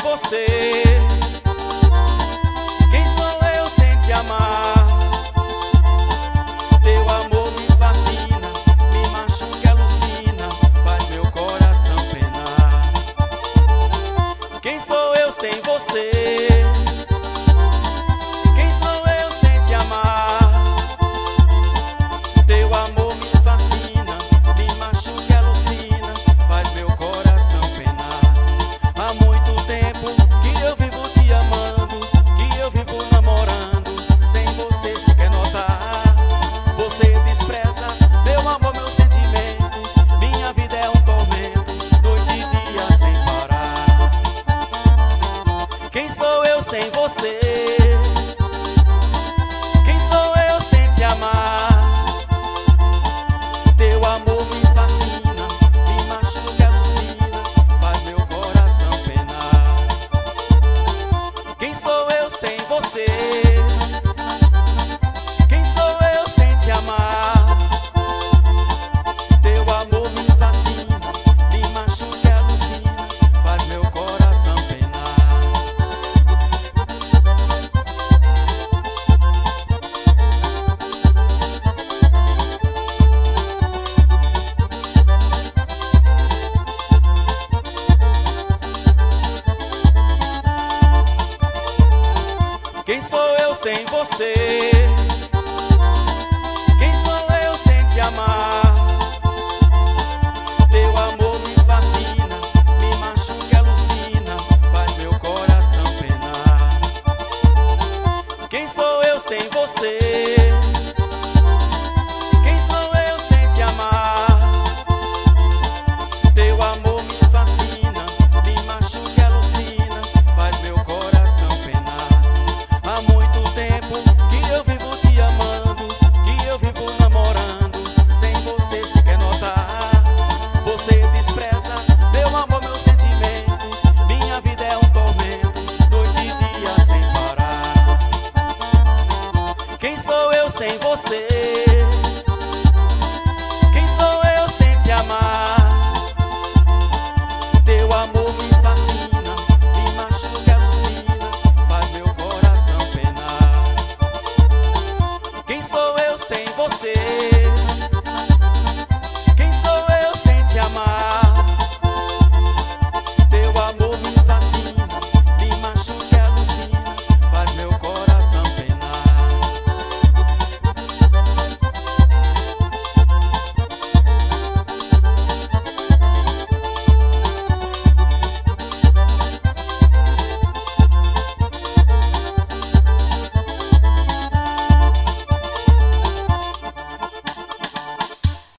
você? Quem sou eu sem te amar? Teu amor me fascina, me machuca, alucina, faz meu coração penar. Quem sou eu sem você? Quem sou eu sem te amar? Teu amor me fascina, me machuca, alucina, faz meu coração penar. Há muito tempo que eu vivo te amando, que eu vivo namorando, sem você sequer notar. Você despreza meu amor, meu sentimento, minha vida é um tormento, noite e dia sem parar. Quem sou eu sem você? Quem sou eu sem te amar? Teu amor me fascina, me machuca, alucina, faz meu coração penar. Quem sou eu sem você? Quem sou eu sem te amar? Teu amor me fascina, me machuca, alucina, faz meu coração penar. Quem sou eu sem você?